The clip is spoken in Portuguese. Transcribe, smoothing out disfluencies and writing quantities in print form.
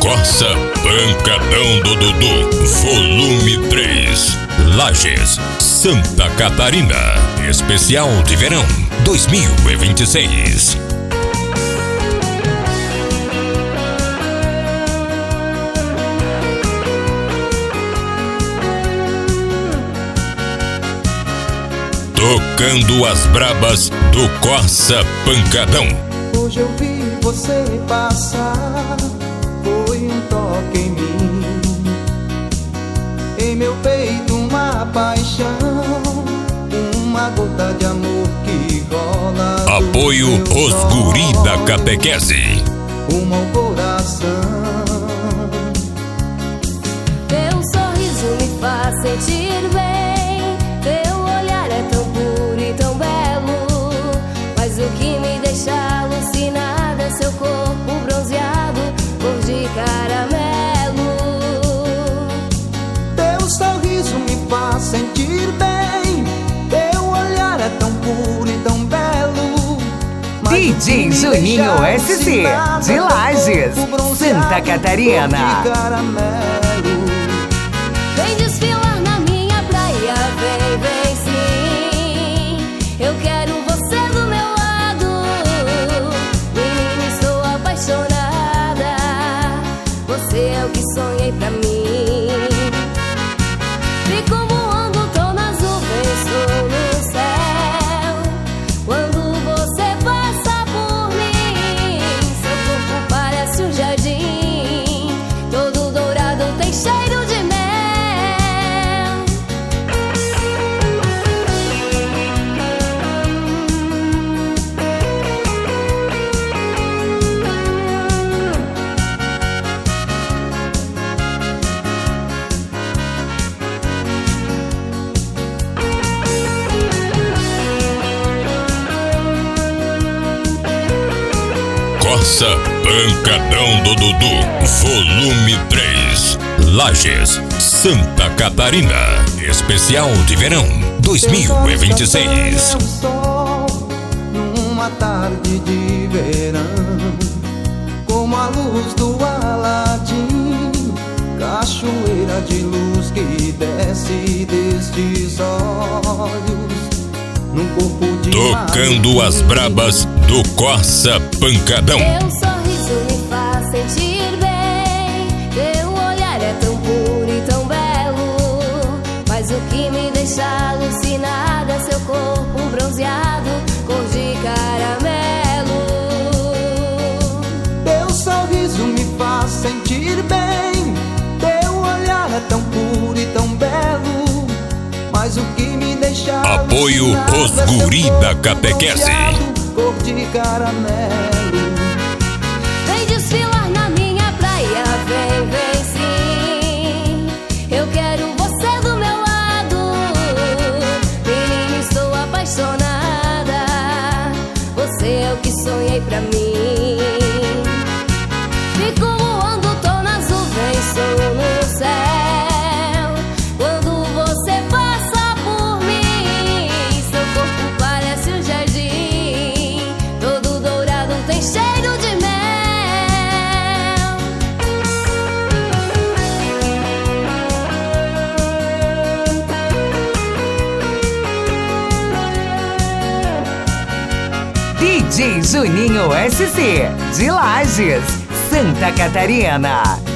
Corsa Pancadão do Dudu, volume 3, Lages, Santa Catarina, especial de verão 2026. Tocando as brabas do Corsa Pancadão. Hoje eu vi você passar, foi um toque em mim, em meu peito uma paixão, uma gota de amor que rola. Apoio os guri da catequese. Rumo ao coração. Teu sorriso me faz sentir bem, teu olhar é tão puro e tão belo, mas o que me deixa alucinada é seu corpo bronzeado, cor de caramelo. Teu sorriso me faz sentir bem, teu olhar é tão puro e tão belo, DJ Juninho SC, de Lages, Santa Catarina. Vem desfilar na minha praia, vem, vem sim, eu quero você do meu lado. Menina, estou apaixonada, você é o que sonhei pra mim. Fico voando, tô nas nuvens, tô no céu, quando você passa por mim. Seu corpo parece um jardim, todo dourado, tem cheiro de mel. Corsa Pancadão do Dudu, volume 3, Lages, Santa Catarina, especial de verão 2026. O sol numa tarde de verão, como a luz do Aladim, cachoeira de luz que desce destes olhos, num corpo de Tocando as brabas do Corsa Pancadão. Teu sorriso me faz sentir bem, teu olhar é tão puro e tão belo, mas o que me deixa alucinada é seu corpo bronzeado, cor de caramelo. Teu sorriso me faz sentir bem, teu olhar é tão puro e tão belo, mas o que me deixa Apoio os guri da catequese. cor de caramelo. Vem desfilar na minha praia, vem, vem sim, eu quero você do meu lado. Menina, estou apaixonada, você é o que sonhei pra mim. Fico voando, tô nas nuvens, sou no céu, quando você passa por mim. Seu corpo parece um jardim, todo dourado, tem cheiro de mel. DJ Juninho SC, de Lages, Santa Catarina.